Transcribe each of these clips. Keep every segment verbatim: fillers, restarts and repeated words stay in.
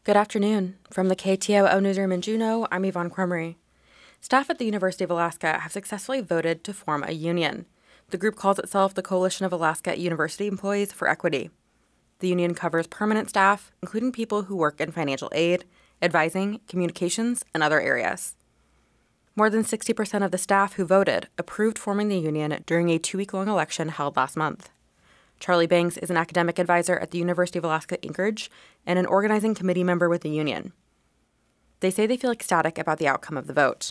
Good afternoon. From the K T O O Newsroom in Juneau, I'm Yvonne Cormery. Staff at the University of Alaska have successfully voted to form a union. The group calls itself the Coalition of Alaska University Employees for Equity. The union covers permanent staff, including people who work in financial aid, advising, communications, and other areas. More than sixty percent of the staff who voted approved forming the union during a two-week-long election held last month. Charlie Banks is an academic advisor at the University of Alaska Anchorage and an organizing committee member with the union. They say they feel ecstatic about the outcome of the vote.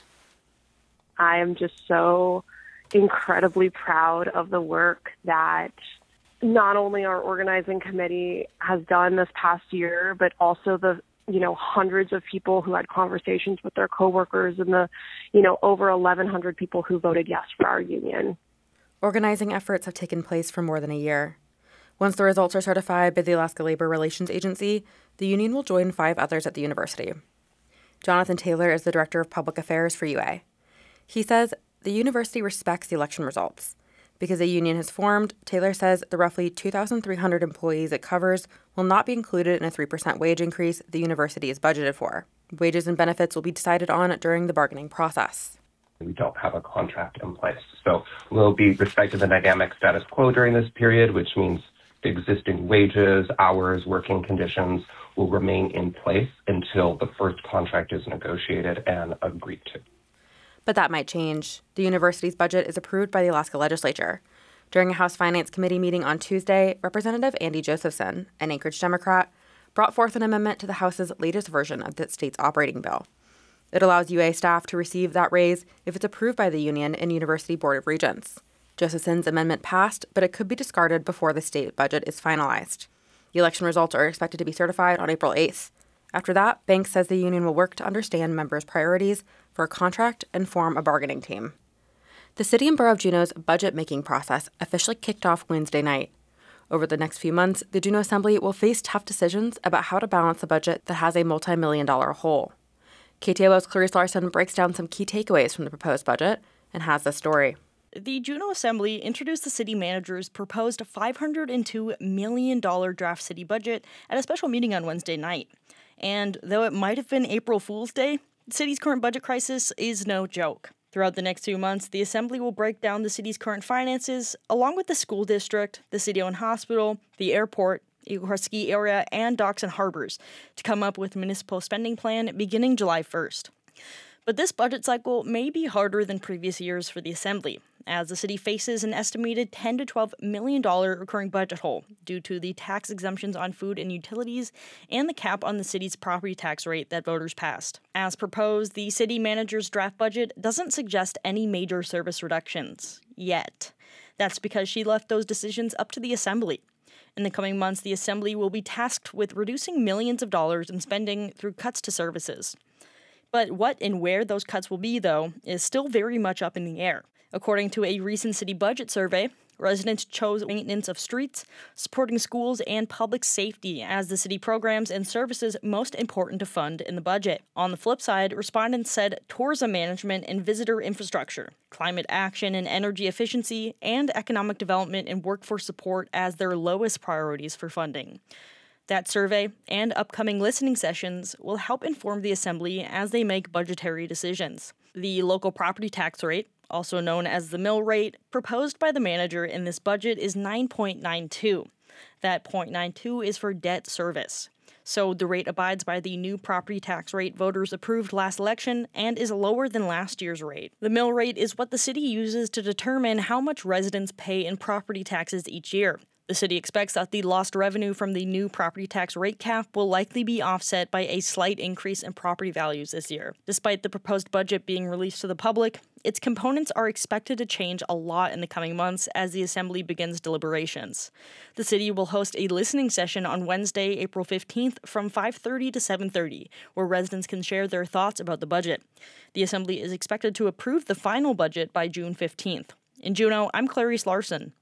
I am just so incredibly proud of the work that not only our organizing committee has done this past year, but also the, you know, hundreds of people who had conversations with their coworkers and the, you know, over eleven hundred people who voted yes for our union. Organizing efforts have taken place for more than a year. Once the results are certified by the Alaska Labor Relations Agency, the union will join five others at the university. Jonathan Taylor is the Director of Public Affairs for U A. He says the university respects the election results. Because a union has formed, Taylor says the roughly two thousand three hundred employees it covers will not be included in a three percent wage increase the university is budgeted for. Wages and benefits will be decided on during the bargaining process. We don't have a contract in place. So we'll be respecting the dynamic status quo during this period, which means the existing wages, hours, working conditions will remain in place until the first contract is negotiated and agreed to. But that might change. The university's budget is approved by the Alaska legislature. During a House Finance Committee meeting on Tuesday, Representative Andy Josephson, an Anchorage Democrat, brought forth an amendment to the House's latest version of the state's operating bill. It allows U A staff to receive that raise if it's approved by the union and University Board of Regents. Josephson's amendment passed, but it could be discarded before the state budget is finalized. The election results are expected to be certified on April eighth. After that, Banks says the union will work to understand members' priorities for a contract and form a bargaining team. The City and Borough of Juneau's budget-making process officially kicked off Wednesday night. Over the next few months, the Juneau Assembly will face tough decisions about how to balance a budget that has a multi-million dollar hole. K T O O's Clarice Larson breaks down some key takeaways from the proposed budget and has this story. The Juneau Assembly introduced the city manager's proposed five hundred two million dollars draft city budget at a special meeting on Wednesday night. And though it might have been April Fool's Day, the city's current budget crisis is no joke. Throughout the next two months, the Assembly will break down the city's current finances, along with the school district, the city-owned hospital, the airport, Eagle Ski area, and docks and harbors, to come up with a municipal spending plan beginning July first. But this budget cycle may be harder than previous years for the Assembly, as the city faces an estimated ten to twelve million dollars recurring budget hole due to the tax exemptions on food and utilities and the cap on the city's property tax rate that voters passed. As proposed, the city manager's draft budget doesn't suggest any major service reductions yet. That's because she left those decisions up to the Assembly. In the coming months, the Assembly will be tasked with reducing millions of dollars in spending through cuts to services. But what and where those cuts will be, though, is still very much up in the air. According to a recent city budget survey, residents chose maintenance of streets, supporting schools, and public safety as the city programs and services most important to fund in the budget. On the flip side, respondents said tourism management and visitor infrastructure, climate action and energy efficiency, and economic development and workforce support as their lowest priorities for funding. That survey and upcoming listening sessions will help inform the Assembly as they make budgetary decisions. The local property tax rate, also known as the mill rate, proposed by the manager in this budget is nine point nine two. That zero point nine two is for debt service. So the rate abides by the new property tax rate voters approved last election and is lower than last year's rate. The mill rate is what the city uses to determine how much residents pay in property taxes each year. The city expects that the lost revenue from the new property tax rate cap will likely be offset by a slight increase in property values this year. Despite the proposed budget being released to the public, its components are expected to change a lot in the coming months as the Assembly begins deliberations. The city will host a listening session on Wednesday, April fifteenth from five thirty to seven thirty, where residents can share their thoughts about the budget. The Assembly is expected to approve the final budget by June fifteenth. In Juneau, I'm Clarice Larson.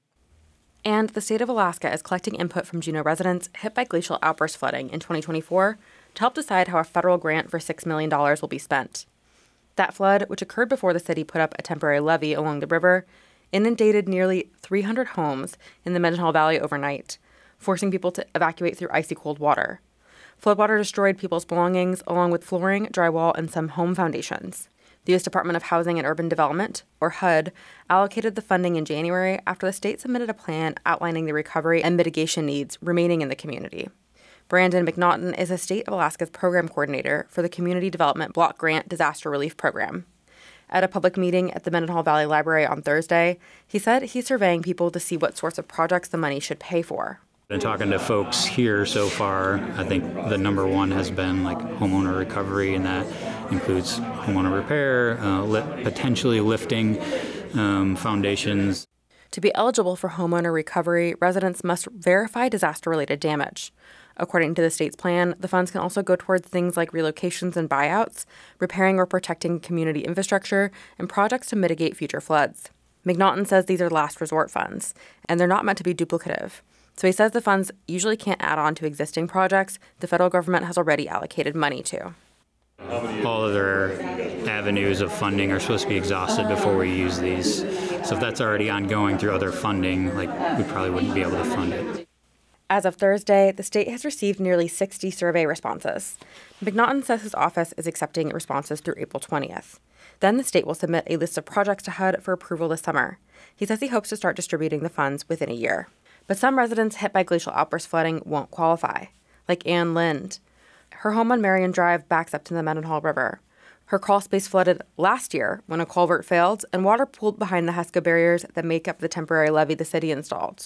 And the state of Alaska is collecting input from Juneau residents hit by glacial outburst flooding in twenty twenty-four to help decide how a federal grant for six million dollars will be spent. That flood, which occurred before the city put up a temporary levee along the river, inundated nearly three hundred homes in the Mendenhall Valley overnight, forcing people to evacuate through icy cold water. Floodwater destroyed people's belongings, along with flooring, drywall, and some home foundations. The U S Department of Housing and Urban Development, or H U D, allocated the funding in January after the state submitted a plan outlining the recovery and mitigation needs remaining in the community. Brandon McNaughton is the State of Alaska's program coordinator for the Community Development Block Grant Disaster Relief Program. At a public meeting at the Mendenhall Valley Library on Thursday, he said he's surveying people to see what sorts of projects the money should pay for. Been talking to folks here so far. I think the number one has been like homeowner recovery, and that includes homeowner repair, uh, li- potentially lifting um, foundations. To be eligible for homeowner recovery, residents must verify disaster-related damage. According to the state's plan, the funds can also go towards things like relocations and buyouts, repairing or protecting community infrastructure, and projects to mitigate future floods. McNaughton says these are last resort funds, and they're not meant to be duplicative. So he says the funds usually can't add on to existing projects the federal government has already allocated money to. All other avenues of funding are supposed to be exhausted before we use these. So if that's already ongoing through other funding, like we probably wouldn't be able to fund it. As of Thursday, the state has received nearly sixty survey responses. McNaughton says his office is accepting responses through April twentieth. Then the state will submit a list of projects to H U D for approval this summer. He says he hopes to start distributing the funds within a year. But some residents hit by glacial outburst flooding won't qualify, like Ann Lind. Her home on Marion Drive backs up to the Mendenhall River. Her crawl space flooded last year when a culvert failed and water pooled behind the Heska barriers that make up the temporary levee the city installed.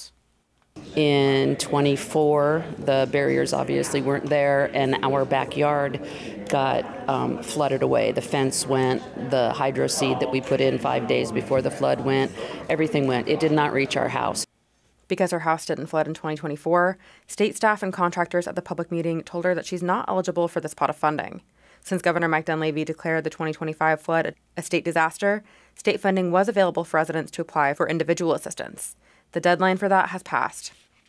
In twenty-four, the barriers obviously weren't there, and our backyard got um, flooded away. The fence went, the hydro seed that we put in five days before the flood went, everything went. It did not reach our house. Because her house didn't flood in twenty twenty-four, state staff and contractors at the public meeting told her that she's not eligible for this pot of funding. Since Governor Mike Dunleavy declared the twenty twenty-five flood a state disaster, state funding was available for residents to apply for individual assistance. The deadline for that has passed.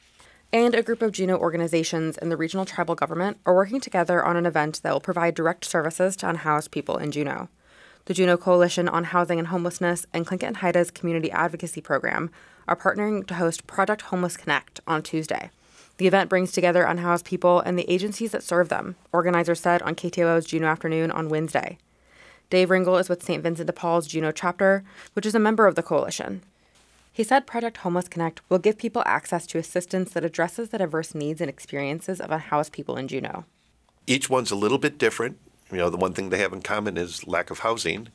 And a group of Juneau organizations and the regional tribal government are working together on an event that will provide direct services to unhoused people in Juneau. The Juneau Coalition on Housing and Homelessness and Tlingit and Haida's Community Advocacy Program are partnering to host Project Homeless Connect on Tuesday. The event brings together unhoused people and the agencies that serve them, organizers said on K T O O's Juneau Afternoon on Wednesday. Dave Ringel is with Saint Vincent de Paul's Juneau chapter, which is a member of the coalition. He said Project Homeless Connect will give people access to assistance that addresses the diverse needs and experiences of unhoused people in Juneau. Each one's a little bit different. You know, the one thing they have in common is lack of housing,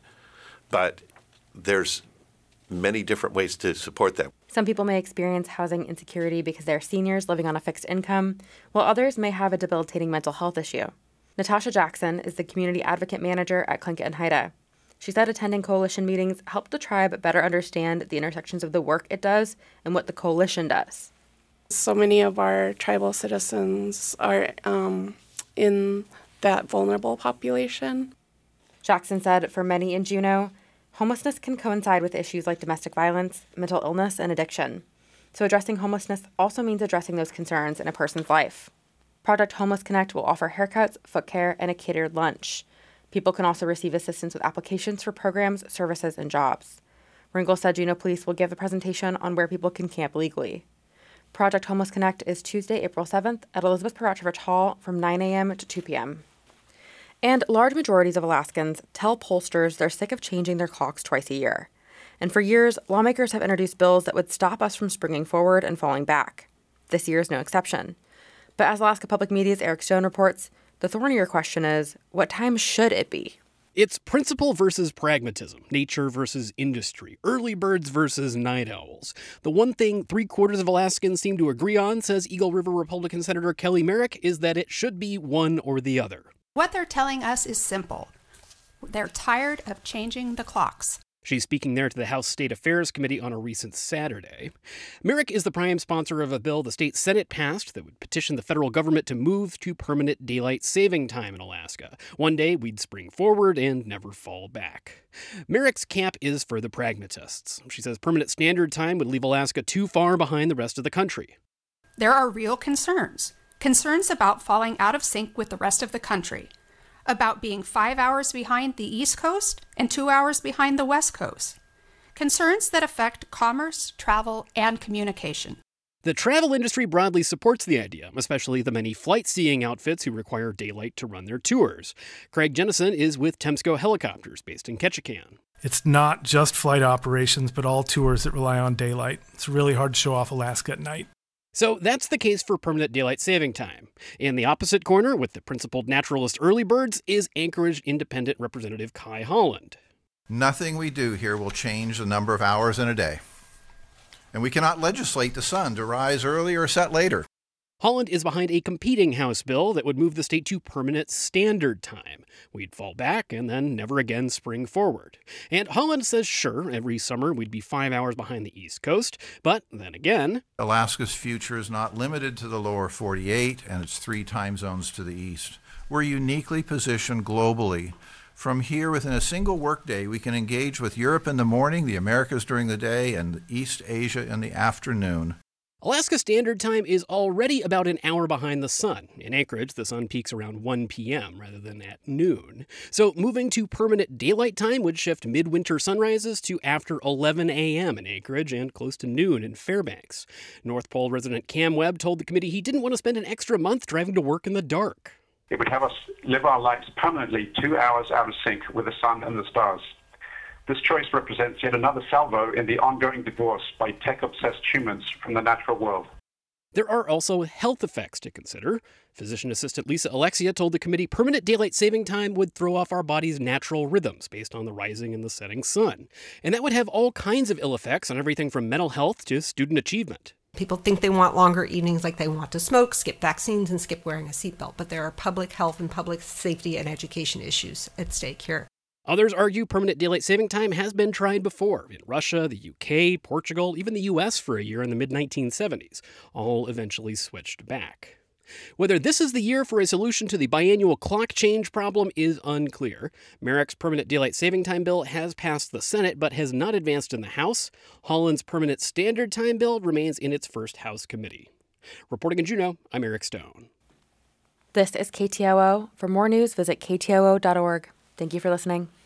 but there's many different ways to support that. Some people may experience housing insecurity because they're seniors living on a fixed income, while others may have a debilitating mental health issue. Natasha Jackson is the community advocate manager at Tlingit and Haida. She said attending coalition meetings helped the tribe better understand the intersections of the work it does and what the coalition does. So many of our tribal citizens are um, in that vulnerable population. Jackson said for many in Juneau, homelessness can coincide with issues like domestic violence, mental illness, and addiction. So addressing homelessness also means addressing those concerns in a person's life. Project Homeless Connect will offer haircuts, foot care, and a catered lunch. People can also receive assistance with applications for programs, services, and jobs. Ringel said Juneau Police will give a presentation on where people can camp legally. Project Homeless Connect is Tuesday, April seventh at Elizabeth Peratrovich Hall from nine a.m. to two p.m. And large majorities of Alaskans tell pollsters they're sick of changing their clocks twice a year. And for years, lawmakers have introduced bills that would stop us from springing forward and falling back. This year is no exception. But as Alaska Public Media's Eric Stone reports, the thornier question is, what time should it be? It's principle versus pragmatism, nature versus industry, early birds versus night owls. The one thing three-quarters of Alaskans seem to agree on, says Eagle River Republican Senator Kelly Merrick, is that it should be one or the other. What they're telling us is simple. They're tired of changing the clocks. She's speaking there to the House State Affairs Committee on a recent Saturday. Merrick is the prime sponsor of a bill the state Senate passed that would petition the federal government to move to permanent daylight saving time in Alaska. One day we'd spring forward and never fall back. Merrick's camp is for the pragmatists. She says permanent standard time would leave Alaska too far behind the rest of the country. There are real concerns. Concerns about falling out of sync with the rest of the country. About being five hours behind the East Coast and two hours behind the West Coast. Concerns that affect commerce, travel, and communication. The travel industry broadly supports the idea, especially the many flight-seeing outfits who require daylight to run their tours. Craig Jennison is with Temsco Helicopters, based in Ketchikan. It's not just flight operations, but all tours that rely on daylight. It's really hard to show off Alaska at night. So that's the case for permanent daylight saving time. In the opposite corner, with the principled naturalist early birds, is Anchorage Independent Representative Kai Holland. Nothing we do here will change the number of hours in a day. And we cannot legislate the sun to rise early or set later. Holland is behind a competing House bill that would move the state to permanent standard time. We'd fall back and then never again spring forward. And Holland says, sure, every summer we'd be five hours behind the East Coast, but then again, Alaska's future is not limited to the lower forty-eight and its three time zones to the east. We're uniquely positioned globally. From here, within a single workday, we can engage with Europe in the morning, the Americas during the day, and East Asia in the afternoon. Alaska Standard Time is already about an hour behind the sun. In Anchorage, the sun peaks around one p.m. rather than at noon. So moving to permanent daylight time would shift midwinter sunrises to after eleven a.m. in Anchorage and close to noon in Fairbanks. North Pole resident Cam Webb told the committee he didn't want to spend an extra month driving to work in the dark. It would have us live our lives permanently two hours out of sync with the sun and the stars. This choice represents yet another salvo in the ongoing divorce by tech-obsessed humans from the natural world. There are also health effects to consider. Physician assistant Lisa Alexia told the committee permanent daylight saving time would throw off our body's natural rhythms based on the rising and the setting sun. And that would have all kinds of ill effects on everything from mental health to student achievement. People think they want longer evenings, like they want to smoke, skip vaccines, and skip wearing a seatbelt. But there are public health and public safety and education issues at stake here. Others argue permanent daylight saving time has been tried before in Russia, the U K, Portugal, even the U S for a year in the mid nineteen seventies. All eventually switched back. Whether this is the year for a solution to the biannual clock change problem is unclear. Merrick's permanent daylight saving time bill has passed the Senate but has not advanced in the House. Holland's permanent standard time bill remains in its first House committee. Reporting in Juneau, I'm Eric Stone. This is K T O O. For more news, visit K T O O dot org. Thank you for listening.